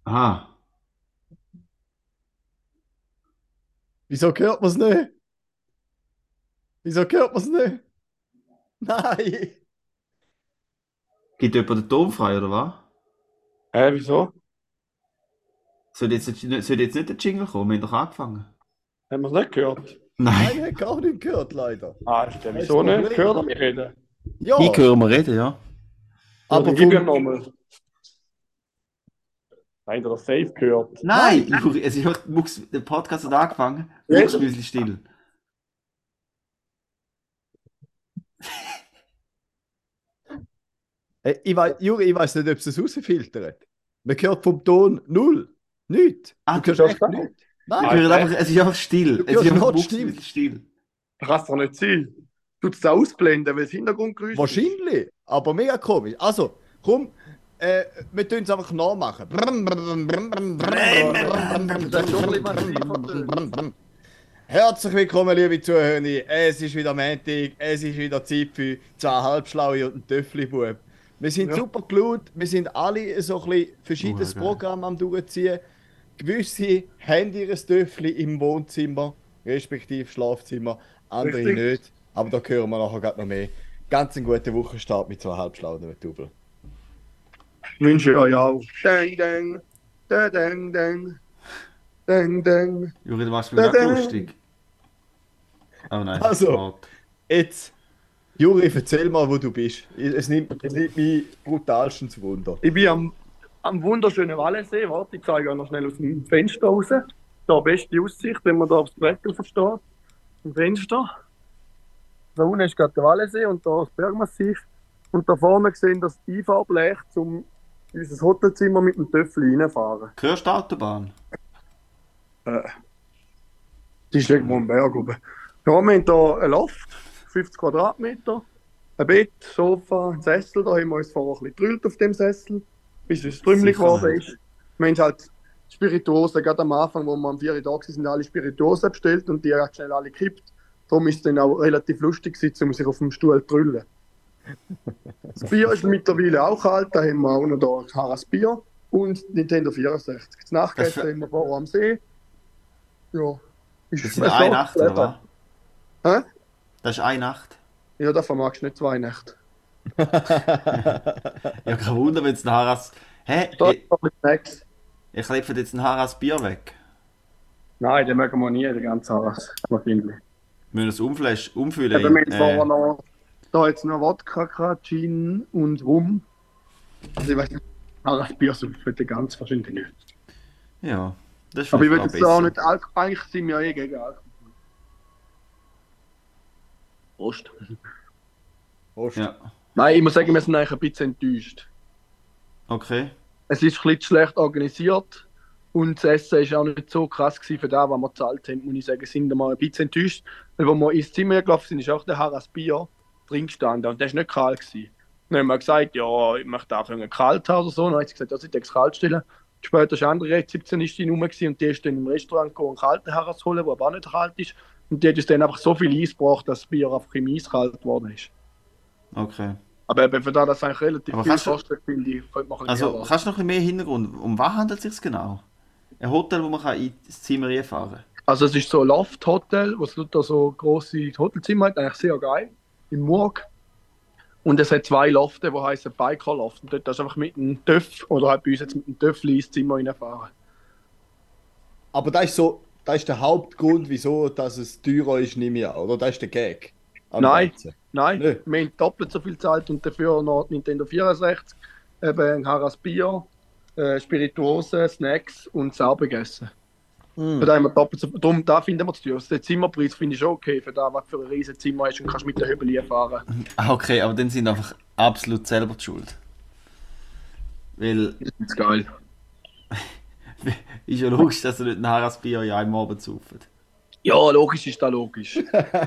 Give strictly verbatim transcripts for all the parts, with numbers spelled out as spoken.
Aha. Wieso hört man es nicht? Wieso hört man es nicht? Nein! Gibt jemand den Ton frei, oder was? Hä, wieso? Soll jetzt, nicht- soll jetzt nicht der Jingle kommen? Wir haben doch angefangen. Haben wir es nicht gehört? Nein, wir Nein. haben gar nicht gehört, leider. Ah, ist der Das ist das wieso nicht? Problem. Gehört er mich reden? Ich Ja, höre mal reden, ja. Ja, aber dann gib ihm vom. nochmal. Nein, der hat safe gehört. Nein, Nein! Juri, es ist, Mux, der Podcast hat angefangen. Reden? Mucksmüsli still. Äh, Ich weiß, Juri, ich weiß nicht, ob es es rausfiltert. Man hört vom Ton null. Nichts. Ah, Du hörst Hörst echt du auch? nichts. ich Nein, höre Ah, einfach, es ist einfach still. du Es ist hörst einfach noch die Stimme. Mucksmüsli still. Das kann es doch nicht sein. Tut es ausblenden, weil es Hintergrundgeräusch ist? Wahrscheinlich, aber mega komisch. Also, komm, äh, wir tun es einfach nachmachen. Brrm, brrm, brrm, brrm, brrm, brrm, brrm, Das ist schon ein bisschen brrm, massiv brrm, vertönt. brrm, brrm. Herzlich willkommen, liebe Zuhörer. Es ist wieder Montag, es ist wieder Zeit für zwei Halbschlaue und einen Töffli-Bub. Wir sind Ja, super gelaut, wir sind alle so ein bisschen Oh, verschiedenes geil. Programm am durchziehen. Gewisse haben ihr Töffli im Wohnzimmer, respektive Schlafzimmer, andere richtig. nicht. Aber da hören wir nachher gerade noch mehr. Ganz einen guten Wochenstart mit zwei Halbschlauen und einem Double. Wünsche ich euch auch. Dang, dang. Da, dang, dang. Dang, dang. Juri, du machst mich Da, gerade dang. lustig. Oh nein, es ist Also, Sport. jetzt, Juri, erzähl mal, wo du bist. Es nimmt, es nimmt mich brutalstens Wunder. Ich bin am, am wunderschönen Wallensee. Warte, ich zeige euch noch schnell aus dem Fenster raus. Da beste Aussicht, wenn man da aufs Brettel versteht. Im Fenster. Da unten ist gerade der Wallensee und da das Bergmassiv. Und da vorne sehen das Einfahrblech, um in unser Hotelzimmer mit dem Töffel reinfahren. Hörst du die Autobahn? Äh, die ist irgendwo am Berg oben. Ja, wir haben hier ein Loft, fünfzig Quadratmeter, ein Bett, Sofa, ein Sessel. Da haben wir uns vorher ein bisschen gedrillt auf dem Sessel, bis es trümmelig Sicher geworden nicht. ist. Wir haben halt Spirituosen, gerade am Anfang, wo wir am vier da waren, sind alle Spirituosen bestellt und die hat schnell alle gekippt. Darum ist es dann auch relativ lustig gewesen, um sich auf dem Stuhl zu drüllen. Das Bier ist mittlerweile auch kalt, da haben wir auch noch da Harras Bier und Nintendo vierundsechzig. Das Das, Nachgegessen für, haben wir vorher am See. Ja, das ist sind es eine läuft Nacht, oder was? Hä? Das ist eine Nacht. Ja, davon magst du nicht zwei Nächte. Ja, kein Wunder, wenn es ein Haras. Hä? Da Ich, ist noch ein bisschen Snacks. ich klepfe jetzt ein Haras Bier weg. Nein, den mögen wir nie, den ganzen Harras. Wahrscheinlich. Wir müssen das umflash, umfüllen Eben, wir in. haben vorher Äh, noch, da jetzt noch Wodka gehabt, Gin und Rum. Also ich weiß nicht, Harras Bier saufen den ganz wahrscheinlich nicht. ja, das ist Aber ich vielleicht will auch jetzt auch besser. nicht Alkohol, eigentlich sind wir ja eh gegen Alkohol. Prost. Prost. Ja, Nein, ich muss sagen, wir sind eigentlich ein bisschen enttäuscht. okay. Es ist ein bisschen schlecht organisiert und das Essen war auch nicht so krass gewesen für das, was wir gezahlt haben, muss ich sagen. Sind wir mal ein bisschen enttäuscht. Weil, als wir ins Zimmer gelaufen sind, ist auch der Harras Bier drin gestanden und der war nicht kalt gewesen. Dann haben wir gesagt, ja, ich möchte auch einen kalt haben oder so. Dann hat sie gesagt, ja, sie es kalt stellen. Später war eine andere Rezeptionistin rum gewesen und die ist dann im Restaurant gegangen, einen kalten Harras holen, der aber auch nicht kalt ist. Und die hat uns dann einfach so viel Eis gebracht, dass das Bier einfach im Eis kalt geworden ist. Okay. Aber eben für das, dass es eigentlich relativ Aber viel kannst du, kostet, finde ich, könnte man ein bisschen also, mehr erwarten. kannst du noch ein bisschen mehr Hintergrund? Um was handelt es sich genau? Ein Hotel, wo man kann ins Zimmer reinfahren kann? Also es ist so ein Loft-Hotel, wo es da so grosse Hotelzimmer hat, eigentlich sehr geil, im Murg. Und es hat zwei Lofte, die heißen Biker-Loft. Und dort kannst du einfach mit einem Töff, oder halt bei uns jetzt mit einem Töffel ins Zimmer reinfahren. Aber das ist so, das ist der Hauptgrund, wieso dass es teurer ist, nehme ich an, oder? Das ist der Gag am Nein, Ganzen. nein, Nö. wir haben doppelt so viel gezahlt und dafür noch Nintendo vierundsechzig, eben ein Harras Bier, äh, Spirituosen, Snacks und Saubergessen. Mm. Für da haben wir doppelt so, darum, da finden wir zu teuer. Also den Zimmerpreis finde ich schon okay, für da, was du für ein riesiges Zimmer hast und kannst mit der Höbel fahren. Ah, okay, aber dann sind einfach absolut selber die schuld. Weil, Das ist geil. ist ja logisch, dass ihr nicht ein Haras Bier in einem Abend sauft. Ja, logisch ist das logisch.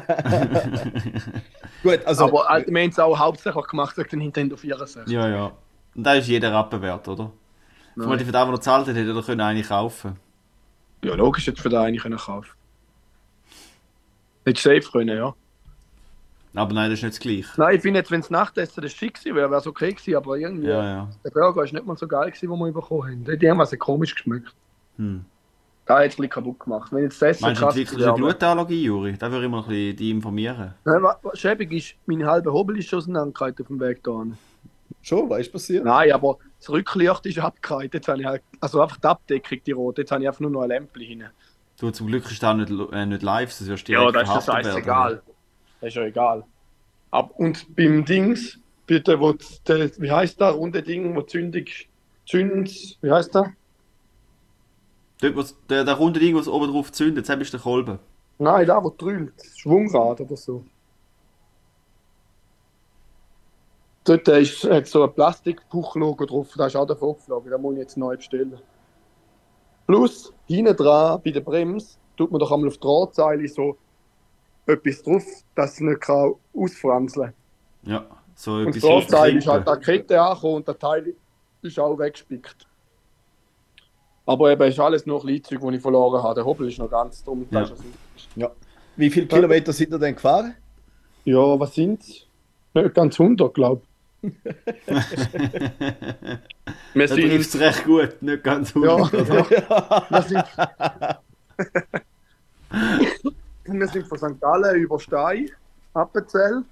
Gut, also, Aber äh, wir haben es auch hauptsächlich gemacht wegen der Nintendo vierundsechzig. Ja, ja. Und da ist jeder Rappen wert, oder? Vermutlich für Nein. das, was er gezahlt hat, hätte er können eigentlich kaufen. Ja, logisch hätte für den eine können kaufen. Hättest du safe können, ja. Aber nein, das ist nicht das Gleiche. Nein, ich finde jetzt, wenn das Nachtessen das schick gewesen wäre, wäre es okay gewesen, aber irgendwie, Ja, ja. der Burger ist nicht mal so geil gewesen, den wir bekommen haben. Die haben was komisch geschmeckt. Hm. Da hat es ein bisschen kaputt gemacht. Wenn jetzt das Essen Meinst du, krass entwickelst du eine wäre, aber- Glutenallergie, Juri? Da würde ich mal ein bisschen die informieren. Nein, wa- wa- schäbig ist, meine halbe Hobel ist schon auseinandergefallen auf dem Weg da. Schon, was ist passiert? Nein, aber das Rücklicht ist abgefallen. Jetzt habe ich halt, also einfach die Abdeckung, die rote, jetzt habe ich einfach nur noch ein Lämpchen hin. Du, zum Glück ist das nicht, äh, nicht live, sonst wirst du Ja, direkt das ist ja verhaftet werden. scheißegal. Das ist ja egal. Ab, und beim Dings, bitte, wo z- der, wie heißt das runde Ding, wo zündig, zünd, wie heißt das? Dort, wo's- der, der runde Ding, was oben drauf zündet, jetzt ist der Kolben. Nein, da wo drüllt, Schwungrad oder so. Dort ist, hat so ein Plastikpuchlogo drauf, da ist auch davon geflogen, da muss ich jetzt neu bestellen. Plus, hinten dran, bei der Bremse, tut man doch einmal auf die Drahtseile so etwas drauf, dass es nicht kann ausfranzeln kann. Ja, so Und etwas das Drahtseil ist halt Krimpen. an die Kette angekommen und der Teil ist auch weggespickt. Aber eben ist alles nur Kleinzeug, das ich verloren habe. Der Hobel ist noch ganz drum. Ja. Das ist also- Ja. Wie viele Kilometer sind ihr denn gefahren? ja, was sind es? Nicht ganz hundert, glaube ich. Wir Da trifft es sind, recht gut, nicht ganz ja, hundert. ja, wir sind, wir sind von Sankt Gallen über Stein, Appenzell,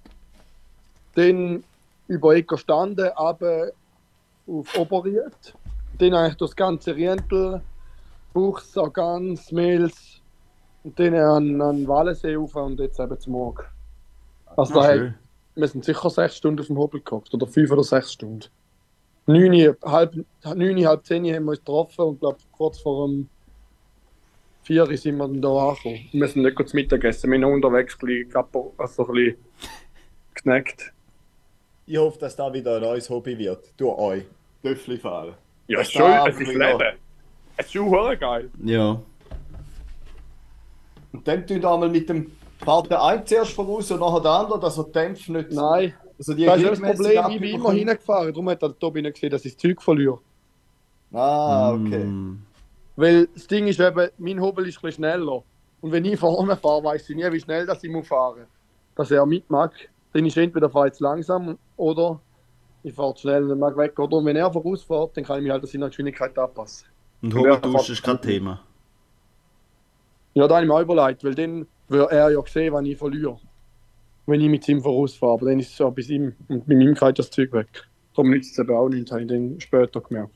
dann über Eckerstanden, runter auf Oberried, dann eigentlich das ganze Rientel, Buchs, Sargans, Mels und dann an, an Wallensee rauf und jetzt eben zum Morgen. Also Ah, da schön. hat- wir sind sicher sechs Stunden auf dem Hobel gehockt, oder fünf oder sechs Stunden. Neun, halb, neun, halb zehn haben wir uns getroffen und glaube kurz vor dem vier sind wir dann da angekommen. Wir sind nicht gut zu Mittag gegessen, wir haben unterwegs ein bisschen, kapo- also ein bisschen gesnackt. Ich hoffe, dass das wieder ein neues Hobby wird. Durch euch. Töffli fahren. Ja, Das darf es ist wieder. Leben. Es ist schon verdammt geil. Ja. Und dann tun wir einmal mit dem fahrt der eine zuerst voraus und nachher der andere, dass er die Dämpfe nicht. Nein, Also die das ist das gleichmäßig Problem, ich bin immer abbekommen. hingefahren, darum hat der Tobi nicht gesehen, dass ich das Zeug verliere. Ah, okay. Mm. Weil das Ding ist eben, mein Hobel ist ein bisschen schneller. Und wenn ich vorne fahre, weiß ich nie, wie schnell das ich muss fahren muss. Dass er mitmacht. Dann ist entweder fahre ich zu langsam oder ich fahre zu schnell und mag weg. Oder und wenn er vorausfährt, dann kann ich mich halt an seine Geschwindigkeit anpassen. Und Ja, Hobeltausch ist kein Thema. Ja, da habe ich mir auch überlegt, weil dann würde er ja sehen, wann ich verliere. Wenn ich mit ihm vorausfahre. Aber dann ist es ja bis ihm. Und bei ihm geht das Zeug weg. Darum nützt es eben auch nicht, habe ich dann später gemerkt.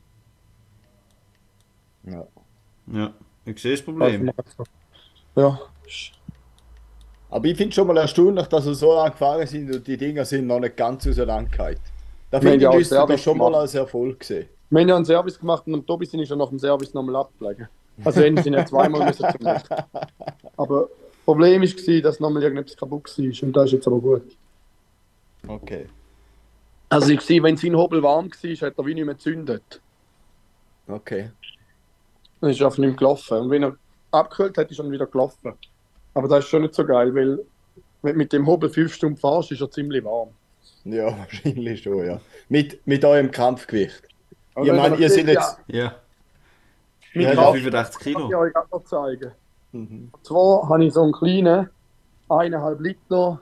Ja. Ja, ich sehe das Problem. Ja. Aber ich finde schon mal erstaunlich, dass wir so lange gefahren sind und die Dinger sind noch nicht ganz auseinandergefallen. Da Wir haben finde ja ich, auch müsste das Service schon mal gemacht. als Erfolg sehen. Wir haben ja einen Service gemacht und am Tobi sind ich schon nach dem Service nochmal abgelegen. Also wir sind ja zweimal müssen zum Licht. Aber das Problem war, dass nochmal irgendetwas kaputt war und das ist jetzt aber gut. Okay. Also ich war, wenn sein Hobel warm war, hat er wie nicht mehr gezündet. Okay. Dann ist er einfach nicht mehr gelaufen. Und wenn er abgekühlt hat, ist er dann wieder gelaufen. Aber das ist schon nicht so geil, weil wenn du mit dem Hobel fünf Stunden fährst, ist er ziemlich warm. Ja, wahrscheinlich schon, ja. Mit, mit eurem Kampfgewicht. Aber Ich wenn meine, er ihr sieht, seid jetzt. Ja, Mein Ja, ja Kraft fünfundachtzig kann ich Kilo. euch auch noch zeigen. Mhm. Und zwar habe ich so einen kleinen eineinhalb Liter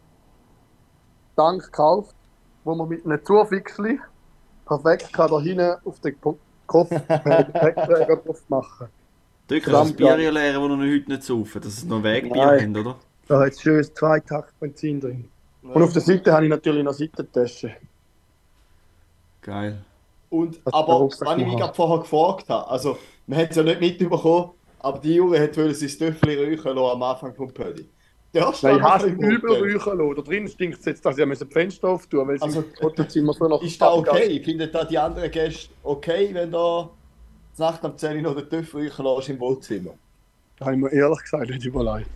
Tank gekauft, wo man mit einem Zufixli perfekt kann da hinten auf den Po- Kopf Gepäckträger drauf machen. Drück das Verdammt Bier geil. leeren, das wir heute nicht saufen, dass es noch Wegbier Nein. haben, oder? Da hat es schönes Zweitakt-Benzin drin. Und auf der Seite habe ich natürlich noch Seitentasche. Geil. Und, Das aber, ist der was ich mich Rucksack gerade vorher gefragt habe, also, wir haben es ja nicht mitbekommen, aber die Jure hat wollen sein Töffli räuchen lassen am Anfang vom Pödi. Darfst du Nein, ich noch hasse ein bisschen übel Motel? räuchern lassen. Da drin stinkt es jetzt, dass ich die Fenster auftun, weil sie Also, im Hotelzimmer so noch... Ist das okay? Findet da die anderen Gäste okay, wenn da die Nacht am zehn Uhr noch den Töffel räuchen lässt im Wohnzimmer? Da habe ich mir ehrlich gesagt nicht überlegt.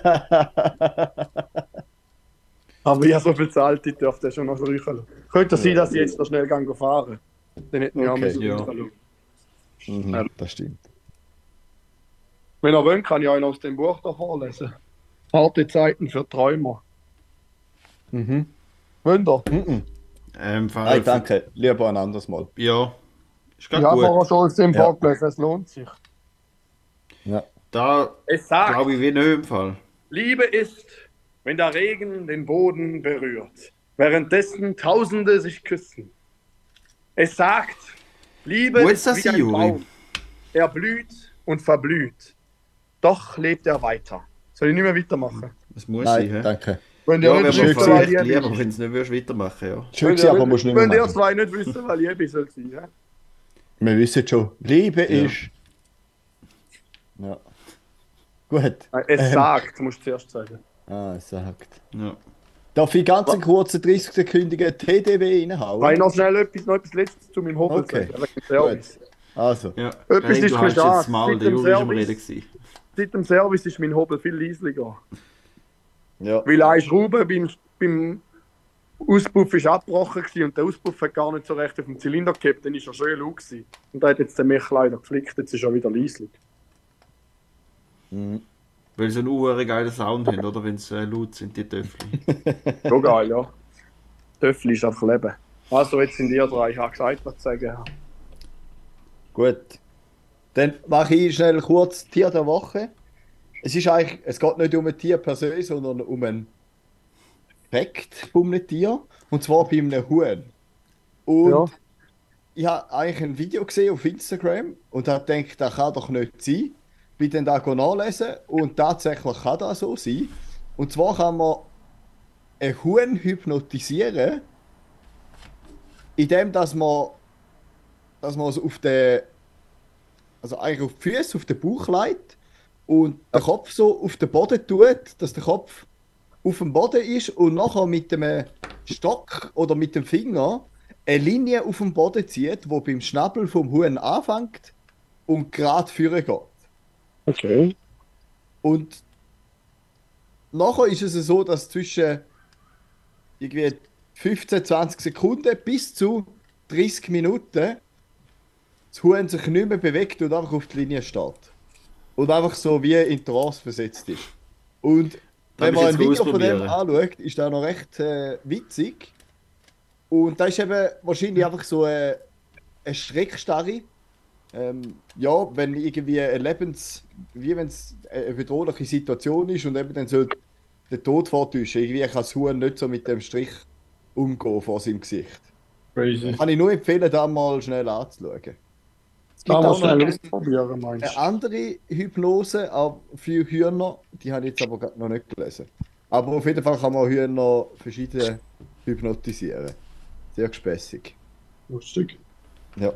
Aber ich habe so viel Zeit, ich darf das schon noch räuchern lassen. Könnte sein, dass ich jetzt noch schnell gehen fahren. Dann hätten wir Okay, auch müssen ja. räuchern lassen. Mhm, das stimmt. Wenn ihr wollt, kann ich euch noch aus dem Buch da vorlesen. Harte Zeiten für Träumer. Mhm. Wollt ihr? Mhm. Ähm, Nein, danke. Lieber ein anderes Mal. Ja, ist Ich gerade habe gut. vorher schon aus dem Ja. vorgelesen, es lohnt sich. Ja. Da Es sagt, glaube ich wie nicht im Fall. Liebe ist wenn der Regen den Boden berührt, währenddessen Tausende sich küssen. Es sagt, Liebe Wo ist ist das, wie ein Juri? Baum. Er blüht und verblüht. Doch lebt er weiter. Soll ich nicht mehr weitermachen? Das muss Nein, sein, hä? danke. Wenn Ja, ihr wäre nicht mir wisst, fast was echt Liebe lieber, ist. wenn du es nicht würdest weitermachen, ja. Schön, Wenn aber ihr musst du nicht- nicht wenn mehr ihr machen. zwei nicht wissen, was Liebe soll sein, hä? Wir wissen schon, Liebe Ja. ist... Ja. Gut. Nein, Es Ähm, sagt, musst du zuerst sagen. Ah, es sagt. ja. Darf ich ganz einen kurzen dreißig sekündigen T D W reinhauen? Kann ich noch schnell etwas, noch etwas Letztes zu meinem Hobel Okay. sagen? Wegen dem Service. Also, ja. Etwas Hey, ist du hast klar, jetzt das Maul, seit der dem Juri war am Service- Reden. gewesen. Seit dem Service ist mein Hobel viel leislicher. ja. Weil eine Schraube beim, beim Auspuff ist abgebrochen gewesen und der Auspuff hat gar nicht so recht auf den Zylinder gehabt, dann ist er schön laut gewesen. Und da hat jetzt der Mech leider geflickt, jetzt ist er wieder leislich. Mhm. Weil sie einen uhren geilen Sound haben, oder? Wenn sie äh, laut sind, die Töffel. So geil, ja. Töffel ist einfach Leben. Also, jetzt sind ihr drei. Ich habe gesagt, was zu sagen habe. Gut. Dann mache ich schnell kurz Tier der Woche. Es ist eigentlich, es geht nicht um ein Tier per se, sondern um einen Fakt von einem Tier. Und zwar bei einem Huhn. Und Ja. ich habe eigentlich ein Video gesehen auf Instagram und habe gedacht, das kann doch nicht sein. Bin dann da nachlesen und tatsächlich kann das so sein. Und zwar kann man ein Huhn hypnotisieren, indem dass man, dass man es auf den, also eigentlich auf die Füße, auf den Bauch legt und den Kopf so auf den Boden tut, dass der Kopf auf dem Boden ist und nachher mit dem Stock oder mit dem Finger eine Linie auf dem Boden zieht, wo beim Schnabel vom Huhn anfängt und gerade führen geht. Okay. Und nachher ist es so, dass zwischen irgendwie fünfzehn, zwanzig Sekunden bis zu dreißig Minuten das Huhn sich nicht mehr bewegt und einfach auf die Linie steht. Und einfach so wie in Trance versetzt ist. Und Da wenn musst man du ein jetzt Video von dem ausprobieren. anschaut, ist das noch recht äh, witzig. Und da ist eben wahrscheinlich einfach so eine, eine Schreckstarre. Ähm, ja, wenn irgendwie eine Lebens... wie wenn es eine bedrohliche Situation ist und eben dann so der Tod vortäuschen. Irgendwie kann das Huhn nicht so mit dem Strich umgehen vor seinem Gesicht. Crazy. Kann ich nur empfehlen, da mal schnell anzuschauen. Es gibt Kann man auch noch schnell eine, ausprobieren, meinst eine du? andere Hypnose auch für Hühner, die habe ich jetzt aber grad noch nicht gelesen. Aber auf jeden Fall kann man Hühner verschieden hypnotisieren. Sehr gespässig. Lustig. Ja.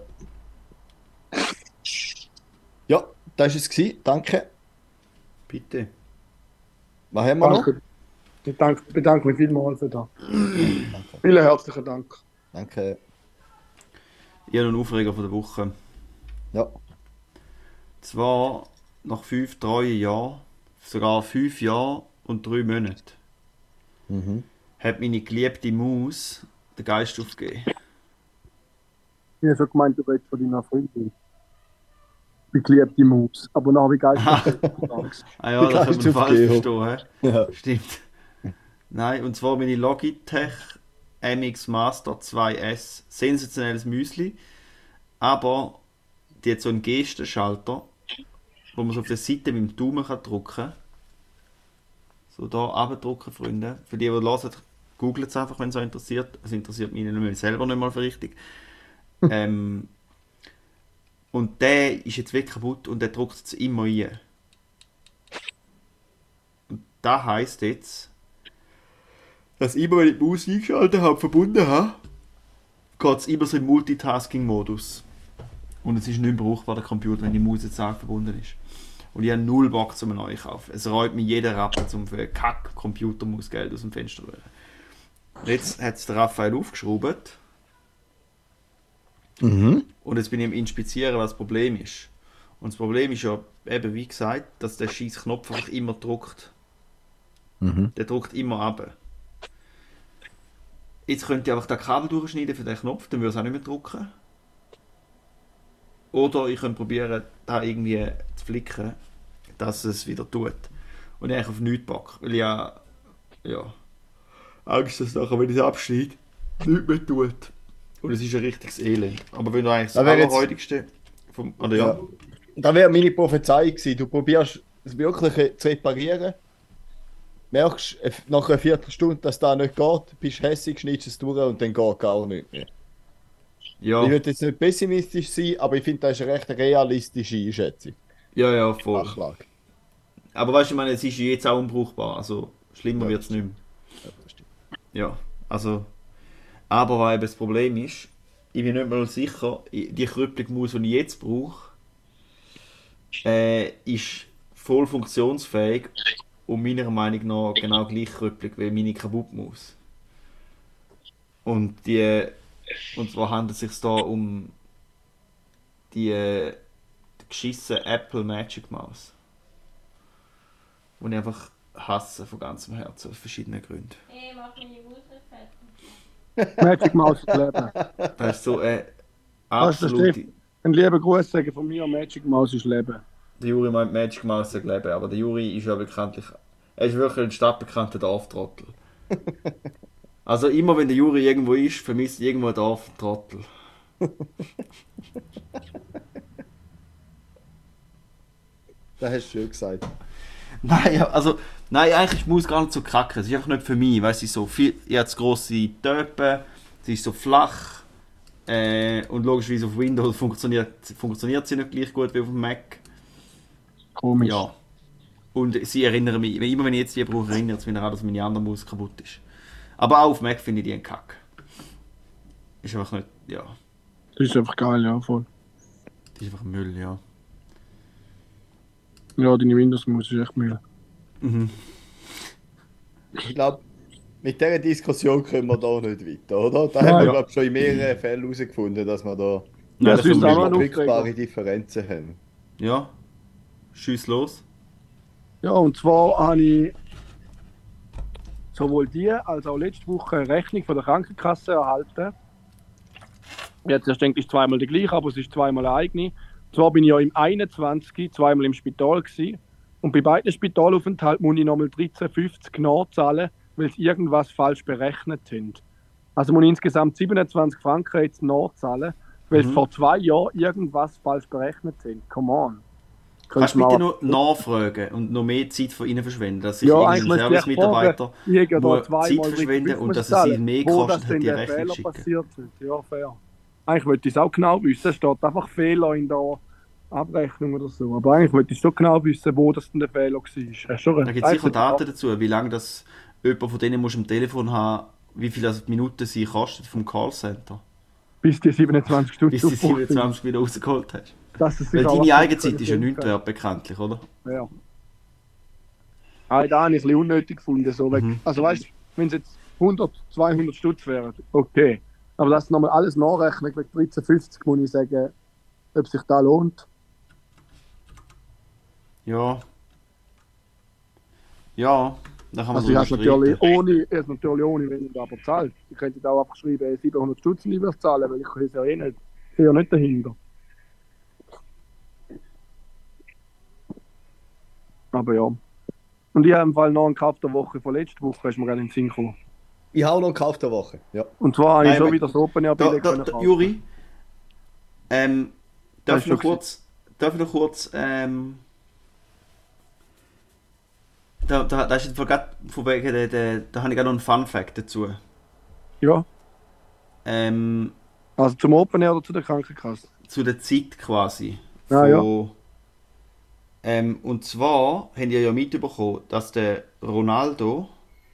Ja, das war es gewesen. Danke. Bitte. Was haben wir noch? Danke. Ich danke, bedanke mich vielmals für das. Vielen herzlichen Dank. Danke. Ich habe noch einen Aufreger von der Woche. Ja. Zwar nach fünf treuen Jahren, sogar fünf Jahre und drei Monate, Mhm. hat meine geliebte Maus den Geist aufgegeben. Ich habe schon gemeint, du redest von deiner Freundin. Ich liebe die Maus. Aber nach wie geil. Ah ja, Den das kann Geist man falsch aufgegeben. verstehen. He? Ja. Stimmt. Nein, und zwar meine Logitech M X Master zwei S. Sensationelles Müsli. Aber die hat so einen Gestenschalter, wo man so auf der Seite mit dem Daumen kann drücken kann. So da abdrücken, Freunde. Für die, die hören, googelt es einfach, wenn es euch interessiert. Es interessiert mich nämlich selber nicht mal für richtig. ähm, und der ist jetzt weg kaputt und der drückt es immer ein. Und das heisst jetzt, dass immer, wenn ich die Maus eingeschaltet habe, verbunden habe, geht es immer so im Multitasking-Modus. Und es ist nicht mehr brauchbar, der Computer, wenn die Maus jetzt auch verbunden ist. Und ich habe null Bock zum neuen kaufen. Es räumt mir jeder Rappen zum für kack Computermaus Geld aus dem Fenster rühren. Und jetzt hat es der Raphael aufgeschraubt. Mhm. Und jetzt bin ich am Inspizieren, was das Problem ist. Und das Problem ist ja eben, wie gesagt, dass der scheiß Knopf einfach immer drückt. Mhm. Der drückt immer ab. Jetzt könnte ich einfach das Kabel durchschneiden für den Knopf, dann würde es auch nicht mehr drücken. Oder ich könnte probieren, da irgendwie zu flicken, dass es wieder tut. Und ich auf nichts Bock. Weil ich ja, ja Angst, dass nachher, wenn ich es abschneide, nichts mehr tut. Und es ist ein richtiges Elend. Aber wenn du eigentlich das Da wäre jetzt- Allerheutigste vom. Oder ja. Ja. Da wäre meine Prophezeiung gewesen. Du probierst es wirklich zu reparieren. merkst äh, nach einer Viertelstunde, dass das nicht geht, bist hässig, schneidest es durch und dann geht gar nicht mehr. Ich Ja, würde jetzt nicht pessimistisch sein, aber ich finde, das ist eine recht realistische Einschätzung. ja, ja, voll. Nachlage. Aber weißt du, ich meine, es ist ja jetzt auch unbrauchbar. Also schlimmer Ja, wird es nicht mehr. Ja, das stimmt. Ja, also. Aber was eben das Problem ist, ich bin nicht mal sicher, die Krüppelmaus, die ich jetzt brauche, äh, ist voll funktionsfähig und meiner Meinung nach genau gleich krüppelig wie meine Kaputtmaus. Und die, und zwar handelt es sich da um die, äh, die geschissene Apple Magic Maus. Die ich einfach hasse von ganzem Herzen, aus verschiedenen Gründen. Hey, mach meine Maus nicht fertig. Magic Mouse ist Leben. Das ist so eine Kannst du absolute... Steff- Ein lieber Gruß sagen von mir, Magic Mouse ist Leben. Der Juri meint Magic Mouse sagt Leben, aber der Juri ist ja bekanntlich... Er ist wirklich ein stadtbekannter Dorftrottel. Also immer wenn der Juri irgendwo ist, vermisst irgendwo ein Dorftrottel. Das hast du schön gesagt. Nein, also... Nein, eigentlich ist die Maus gar nicht so kacke. Es ist einfach nicht für mich, weil sie so viel... Ich habe zu grosse Töpen, sie ist so flach. Äh, und logischerweise auf Windows funktioniert, funktioniert sie nicht gleich gut wie auf dem Mac. Komisch. Ja. Und sie erinnern mich, immer wenn ich jetzt die brauche, erinnert es mich daran, dass meine andere Maus kaputt ist. Aber auch auf Mac finde ich die einen Kack. Ist einfach nicht, ja, Das ist einfach geil, ja, voll. die ist einfach Müll, ja. Ja, deine Windows-Maus ist echt Müll. Mhm. Ich glaube, mit dieser Diskussion kommen wir da nicht weiter, oder? Da Ja, haben wir, ja. glaube ich, schon in mehreren Fällen herausgefunden, dass wir da Nein, das das ist können auch wir noch ein nicht. überbrückbare Differenzen haben. Ja. Schieß los. Ja, und zwar habe ich sowohl die als auch letzte Woche eine Rechnung von der Krankenkasse erhalten. Jetzt ist eigentlich zweimal die gleiche, aber es ist zweimal eine eigene. Und zwar bin ich ja im einundzwanzig zweimal im Spital gewesen. Und bei beiden Spitalaufenthalten muss ich nochmal dreizehn fünfzig nachzahlen, weil sie irgendwas falsch berechnet haben. Also muss ich insgesamt siebenundzwanzig Franken jetzt nachzahlen, weil sie Mhm. vor zwei Jahren irgendwas falsch berechnet haben. Come on. Kannst du mal- bitte nur nachfragen und noch mehr Zeit von ihnen verschwenden, dass sich Ja, irgendein eigentlich müsste ich Service-Mitarbeiter Ich habe ja nur da zweimal Zeit verschwenden richtig und dass es zahlen. ihnen mehr Wo kostet, das denn die der Rechnung Fehler schicken. passiert sind. Ja, fair. Eigentlich wollte ich es auch genau wissen. Es steht einfach Fehler in der Abrechnung oder so. Aber eigentlich wollte ich schon genau wissen, wo das denn der Fehler war. Hast du schon Da gibt es sicher Daten dazu, wie lange das jemand von denen muss am Telefon haben, wie viele Minuten sie kostet vom Callcenter, Bis die siebenundzwanzig Stunden bis du die aufgebraucht sind. siebenundzwanzig wieder rausgeholt hast. Dass es sich Weil auch deine abkürzen Eigenzeit ist ja können. nichts wert, bekanntlich, oder? Ja. Ah, da habe ich es ein bisschen unnötig gefunden. So weg. Mhm. Also weißt du, wenn es jetzt hundert, zweihundert Stutz wären, okay. Aber das nochmal alles nachrechnen, wegen dreizehn fünfzig, muss ich sagen, ob sich da lohnt. Ja. Ja, da kann man Also ich habe drüber es natürlich streiten. ohne, ich habe es natürlich ohne weniger aber zahlt. Ich könnte da auch einfach schreiben, siebenhundert Stutz lieber zahlen, weil ich kann es ja eh nicht. Ich bin ja nicht dahinter. Aber ja. Und ich habe im Fall noch einen Kauf der Woche von letzter Woche, ist mir gerade in den Sinn gekommen. Ich habe auch noch einen Kauf der Woche. Ja. Und zwar habe ich Nein, schon aber- wieder das Open Air Da, Billet da, können da, kaufen. Juri, ähm, darf Das ich ist noch schon kurz, darf ich noch kurz, ähm, da, da, da ist jetzt gerade von wegen, der, der, da habe ich gerade noch einen Fun Fact dazu. Ja, Ähm, also zum Open Air oder zu der Krankenkasse? zu der Zeit quasi. Ah, ja. Von, ähm, und zwar habt ihr ja mitbekommen, dass der Ronaldo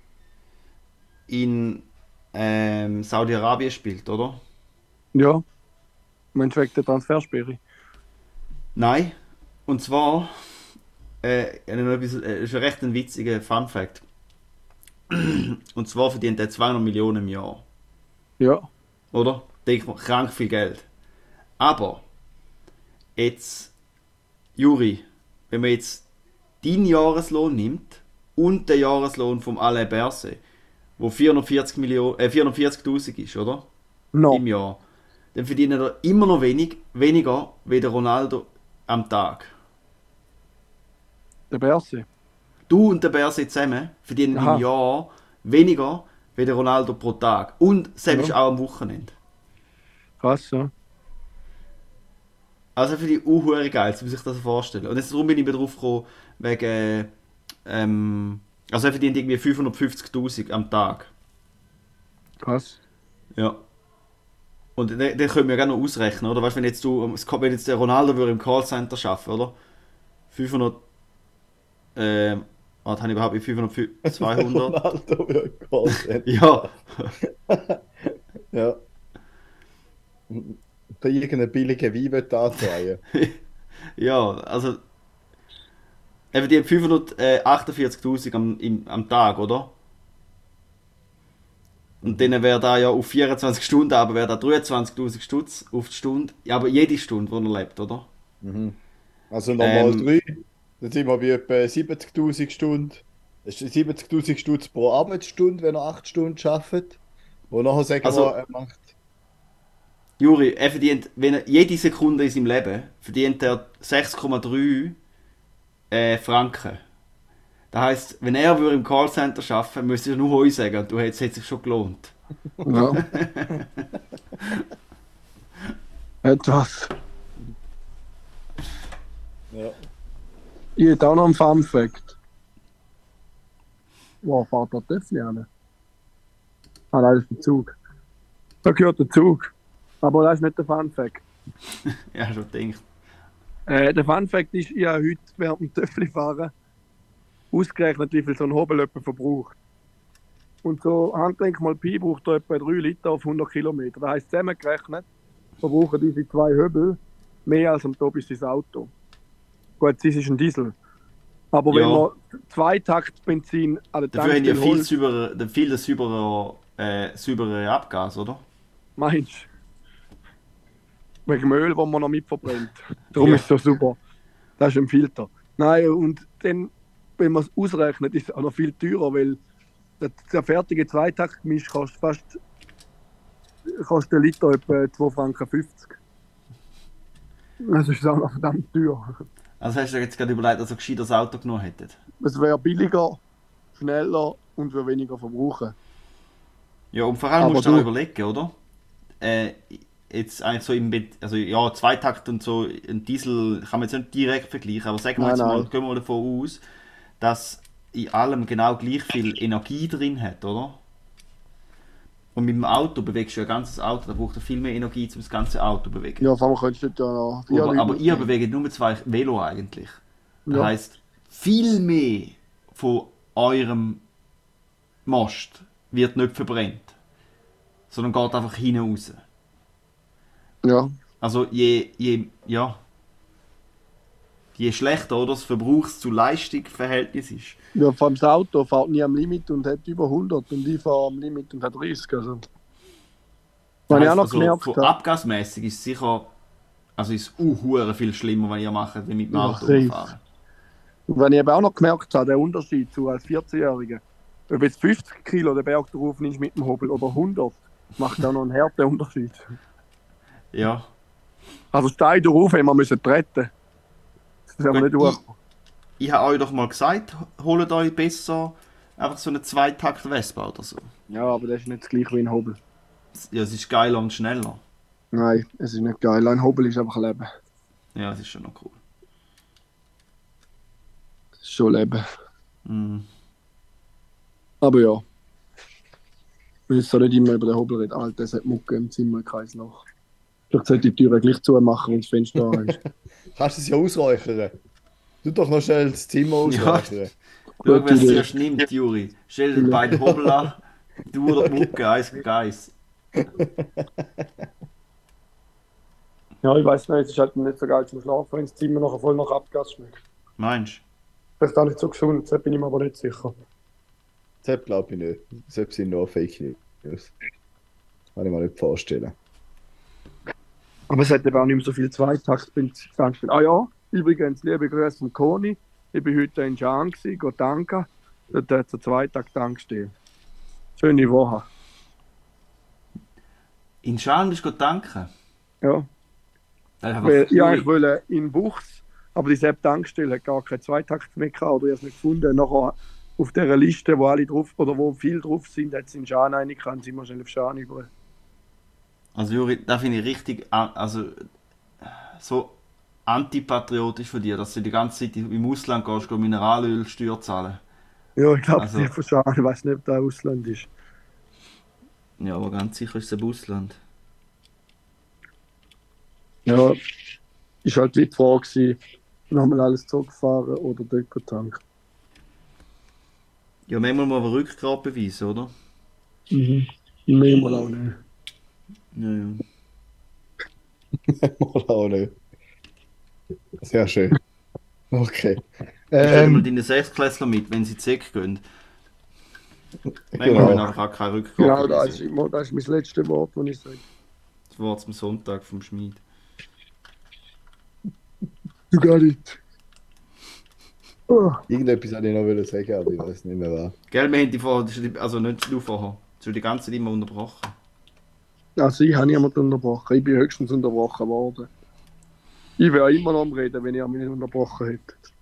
in ähm, Saudi-Arabien spielt, oder? Ja. Mensch, wegen der Transfersperre. Nein. Und zwar, äh, noch etwas, äh, ist ein recht ein witziger Fun Fact. Und zwar verdient er zweihundert Millionen im Jahr, Ja. oder? Denkt man, krank viel Geld. Aber, jetzt, Juri, wenn man jetzt deinen Jahreslohn nimmt und den Jahreslohn vom Alain Berset, wo vierhundertvierzig Millionen, äh, vierhundertvierzigtausend ist, oder? No. Im Jahr. Dann verdient er immer noch wenig, weniger wie der Ronaldo am Tag. Der Berse. Du und der Berset zusammen verdienen Aha. im Jahr weniger wie der Ronaldo pro Tag. Und selbst Ja. auch am Wochenende. Krass, ja. Also finde ich auch geil, so muss ich das vorstellen. Und jetzt darum bin ich wieder drauf gekommen, wegen, ähm, Also er verdient irgendwie fünfhundertfünfzigtausend am Tag. Krass. Ja. Und den, den können wir ja gerne noch ausrechnen, oder? Weißt du, wenn jetzt du, wenn jetzt der Ronaldo würde im Callcenter arbeiten, oder? fünfhundert, ähm, was habe ich überhaupt mit fünfhundert, zweihundert? Ronaldo wird Callcenter. Ja. Ja. Da irgendeinen billigen Wein will anzeigen. Ja, also er verdient fünfhundertachtundvierzigtausend am, im, am Tag, oder? Und dann wäre da ja auf vierundzwanzig Stunden, aber wäre da dreiundzwanzigtausend Stutz auf die Stunde. Ja, aber jede Stunde, wo er lebt, oder? Mhm. Also nochmal Ähm, drei, dann sind wir wie etwa siebzigtausend Stunden. Das ist siebzigtausend Stutz pro Arbeitsstunde, wenn er acht Stunden arbeitet. Und nachher sagen Also- wir, er macht. Juri, er verdient, wenn er jede Sekunde in seinem Leben, verdient er sechs Komma drei äh, Franken. Das heisst, wenn er würde im Callcenter arbeiten, müsste er nur Heu sagen und du hättest es sich schon gelohnt. Ja. Etwas. Ja. Ich hätte auch noch einen Fun Fact. Wow, fahrt der Töffel an? Ah, das ist der Zug. Da gehört der Zug. Aber das ist nicht der Fun Fact. Ja, schon gedacht. Äh, der Fun Fact ist, ich habe heute während dem Töffli-Fahren ausgerechnet, wie viel so ein Hobel etwa verbraucht. Und so Handgelenk mal Pi braucht er etwa drei Liter auf hundert Kilometer. Das heisst, zusammengerechnet verbrauchen diese zwei Höbel mehr als am Tobis sein Auto. Gut, das ist ein Diesel. Aber wenn Ja. man Zweitakt-Benzin an der Dafür haben die ja Tankstelle viel holt, sauberer, viel sauberer, äh, sauberere Abgas, oder? meinst du? Wegen dem Öl, das man noch mitverbrennt. Darum Ja. ist es so super. Das ist ein Filter. Nein, und dann, wenn man es ausrechnet, ist es auch noch viel teurer, weil der, der fertige Zweitaktmisch kostet fast kostet ein Liter etwa zwei Franken fünfzig. Das ist auch noch verdammt teuer. Also hast du dir jetzt gerade überlegt, dass ihr gescheit das Auto genommen hättet? Es wäre billiger, schneller und würde weniger verbrauchen. Ja, und vor allem Aber musst du dir auch du- überlegen, oder? Äh, jetzt eigentlich so im Bet also ja, Zweitakt und so, ein Diesel kann man jetzt nicht direkt vergleichen, aber sagen wir Nein, jetzt mal, nein. gehen wir mal davon aus, dass in allem genau gleich viel Energie drin hat, oder? Und mit dem Auto bewegst du ja ein ganzes Auto, da braucht er viel mehr Energie, um das ganze Auto zu bewegen. Ja, vor allem könntest du nicht ja noch vier aber, Leute aber ihr mitnehmen. bewegt nur zwei Velo eigentlich. Das Ja. heisst, viel mehr von eurem Mast wird nicht verbrennt, sondern geht einfach hinaus. Ja, Also je, je, ja, je schlechter oder das Verbrauchs- zu Leistung-Verhältnis ist. ja, vor allem das Auto fährt nie am Limit und hat über hundert und ich fahre am Limit und hat dreißig. Also. Das Was ich auch heisst, noch also, gemerkt von habe, abgasmäßig ist es sicher, also ist es viel schlimmer, wenn ihr macht, wie mit dem Ja, Auto safe. fahren. wenn ich eben auch noch gemerkt habe, der Unterschied zu als vierzehn-Jähriger, ob jetzt fünfzig Kilo den Berg drauf nimmst mit dem Hobel oder hundert, macht auch noch einen harten Unterschied. Ja. Also Stein drauf haben wir müssen treten. Das haben wir Gut, nicht durch. Ich, ich habe euch doch mal gesagt, holt euch besser einfach so eine Zweitakt-Vespa oder so. Ja, aber das ist nicht das gleiche wie ein Hobel. Ja, es ist geiler und schneller. Nein, es ist nicht geil. Ein Hobel ist einfach Leben. Ja, es ist schon noch cool. Das ist schon Leben. Mhm. Aber ja. Wir müssen nicht immer über den Hobel reden. Alter, es hat Mucke im Zimmer, kein Loch. Vielleicht sollte ich die Tür gleich zumachen, wenn das Fenster an ist. Kannst du es ja ausräuchern? Du doch noch schnell das Zimmer ausräuchern. Schau, wer es Idee. zuerst nimmt, Juri. Stell dir beide Hobel an, du oder die Mucke, eins gegen eins. Ja, ich weiß nicht, es ist halt nicht so geil zum Schlafen, wenn das Zimmer nachher voll nach Abgas schmeckt. Meinst du? Vielleicht auch nicht so gesund, da bin ich mir aber nicht sicher. Das glaube ich nicht. Das sind nur Fake News. Kann ich mir nicht vorstellen. Aber es hat eben auch nicht mehr so viel Zweitakt-Tankstellen. Ah ja, übrigens, liebe Grüße von Koni. Ich war heute in Schaan, gehe tanken. Dort hat es eine Zweitakt-Tankstelle. Schöne Woche. In Schaan bist du tanken? Ja, Das ist einfach weil ich Juri. eigentlich wollte in Buchs, aber diese Tankstelle hat gar keine Zweitakt mehr gehabt, oder ich habe es nicht gefunden. Nachher auf dieser Liste, wo alle drauf, oder wo viele drauf sind, hat es in Schaan eine kann, sind wir schnell auf Schaan über. Also Juri, da finde ich richtig, a- also so antipatriotisch von dir, dass du die ganze Zeit im Ausland gehst, go Mineralölsteuer zahlen. Ja, ich glaube, Also- die von Scharen, ich weiß nicht, ob das Ausland ist. Ja, aber ganz sicher ist es im Ausland. Ja, ist halt wie die Frage gewesen, nochmal alles zurückfahren oder dort tanken. Ja, manchmal muss man Rückgrat beweisen, oder? Mhm. Mehr mal auch nicht. Ja, ja. Mal auch nicht. Sehr schön. Okay. Ich stelle mal Ähm, deine Sechsklässler mit, wenn sie zurück gehen. Manchmal Genau. müssen wir einfach auch keine Rückgrat Genau, das ist, beweisen. immer, das ist mein letztes Wort, das ich sage. Das Wort zum Sonntag vom Schmied. Du gar nicht. Oh. irgendetwas wollte ich noch wollen sagen, aber ich weiß nicht mehr was. Gell, wir haben die vorher, also nicht du vorher, so die ganze Zeit immer unterbrochen. Also ich habe niemanden unterbrochen, ich bin höchstens unterbrochen worden. Ich wäre immer noch am Reden, wenn ihr mich nicht unterbrochen hättet.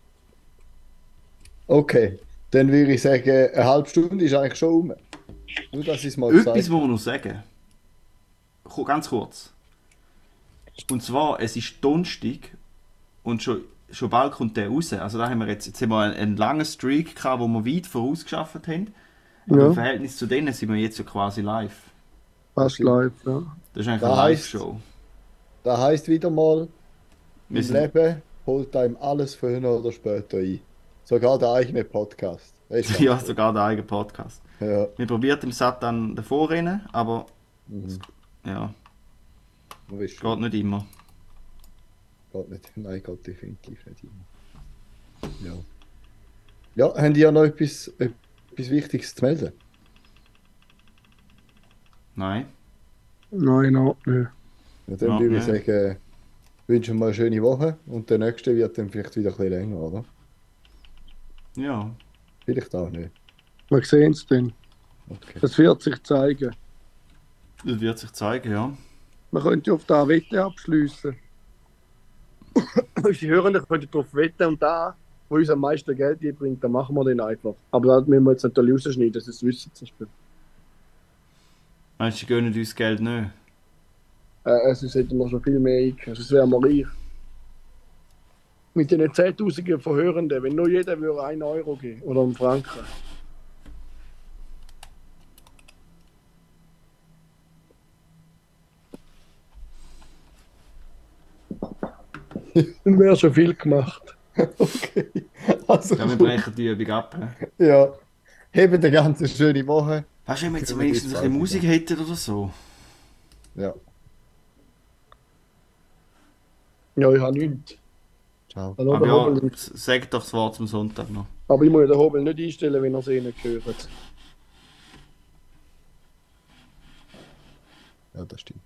Okay, dann würde ich sagen, eine halbe Stunde ist eigentlich schon um. Nur, dass ich es mal Etwas gesagt muss man noch sagen. Ko- Ganz kurz. Und zwar, es ist Donnerstag und schon, schon bald kommt der raus. Also da haben wir jetzt, jetzt haben wir einen, einen langen Streak gehabt, wo wir weit vorausgeschafft haben. Aber Ja. im Verhältnis zu denen sind wir jetzt ja quasi live. Fast live, ja. Das ist eigentlich Das eine heisst- Live-Show. Das heisst wieder mal, Wir im sind, Leben holt einem alles früher oder später ein. Sogar der eigene Podcast. Das ist ja, ganz sogar der eigene Podcast. cool. Ja. Wir probieren im Satan davor rennen, aber Mhm. ja, Du bist geht schon. nicht immer. Geht nicht. Nein, geht definitiv nicht immer. Ja. Ja, haben die ja noch etwas, etwas Wichtiges zu melden? Nein. Nein, nein, nein. Ja, dann Ja, würde ich nein. sagen, wünschen wir eine schöne Woche und der nächste wird dann vielleicht wieder ein bisschen länger, oder? Ja. Vielleicht auch nicht. Wir sehen es dann. Okay. Das wird sich zeigen. Das wird sich zeigen, ja. Man könnte auf da Wette abschließen. Unsere Hörenden könnten darauf wetten und da, wo uns am meisten Geld einbringt, dann machen wir den einfach. Aber das müssen wir jetzt natürlich rausschneiden, dass es wissen zum Beispiel. Meinst du, die gönnen uns Geld nicht? Äh, sonst hätten wir schon viel mehr eingekriegt, sonst wären wir reich. Mit den zehntausenden von Hörenden, wenn nur jeder würde einen Euro geben oder einen Franken. Dann wäre schon viel gemacht. Okay. Also, Ja, wir brechen die Übung ab. He? ja. Habt eine ganz schöne Woche. Weißt du, wenn wir jetzt Können wir wenigstens die ein bisschen Zeit Musik hätten oder so? Ja. Ja, ich habe nichts. Ciao. Hallo, Aber der ja, Hobel. s- sag doch das Wort zum Sonntag noch. Aber ich muss ja den Hobel nicht einstellen, wenn er es eh nicht hört. Ja, das stimmt.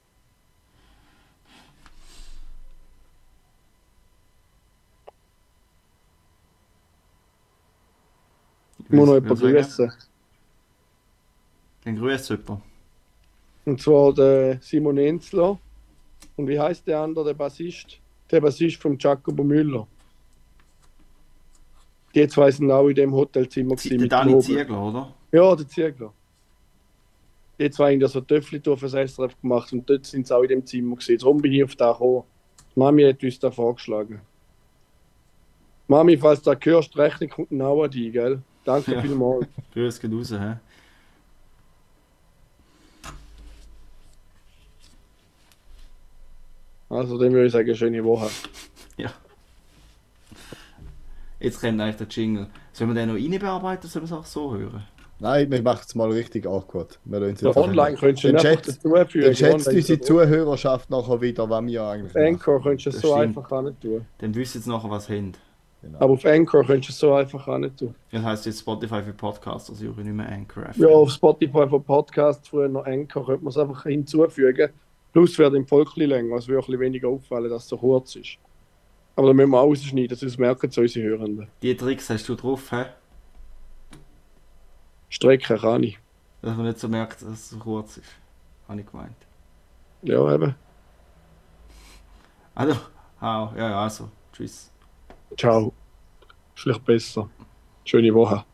Ich muss noch will jemanden sagen, grüßen. Dann grüßt jemand. Und zwar der Simon Enzler. Und wie heißt der andere, der Bassist? Der Bassist von Jacobo Müller. Die zwei sind auch in dem Hotelzimmer gewesen Der mit dem Dani Hobel. Ziegler, oder? Ja, der Ziegler. Die zwei haben ja so Töffel für das S R F gemacht und dort sind sie auch in dem Zimmer gewesen. Darum bin ich auf da gekommen. Die Mami hat uns da vorgeschlagen. Mami, falls du da hörst, Rechnung kommt genau an dich, gell? Danke Ja. vielmals. Grüß geht raus, hä? Also, dann würde ich sagen, schöne Woche. Ja. Jetzt kommt eigentlich der Jingle. Sollen wir den noch reinbearbeiten oder sollen wir es auch so hören? Nein, wir machen es mal richtig awkward. Wir lassen es Ja, jetzt online könntest du Dann ihn einfach schätzt- dazufügen. Dann schätzt Online unsere so- Zuhörerschaft nachher wieder, was wir eigentlich Auf Anchor machen. könntest du es Das so stimmt. einfach auch nicht tun. Dann wissen sie nachher, was sie haben. Genau. Aber auf Anchor könntest du es so einfach auch nicht tun. Das heisst jetzt Spotify für Podcasts, also ich nicht mehr Anchor F M. Ja, auf Spotify von Podcasts, früher noch Anchor, könnte man es einfach hinzufügen. Plus wird im Volk ein bisschen länger, es würde ein bisschen weniger auffallen, dass es so kurz ist. Aber da müssen wir auch rausschneiden, sonst merken es unsere Hörenden. Die Tricks hast du drauf, hä? Strecken kann ich. Dass man nicht so merkt, dass es so kurz ist. Habe ich gemeint. Ja, eben. Also, hau, ja, ja, also. Tschüss. Ciao. Vielleicht besser. Schöne Woche.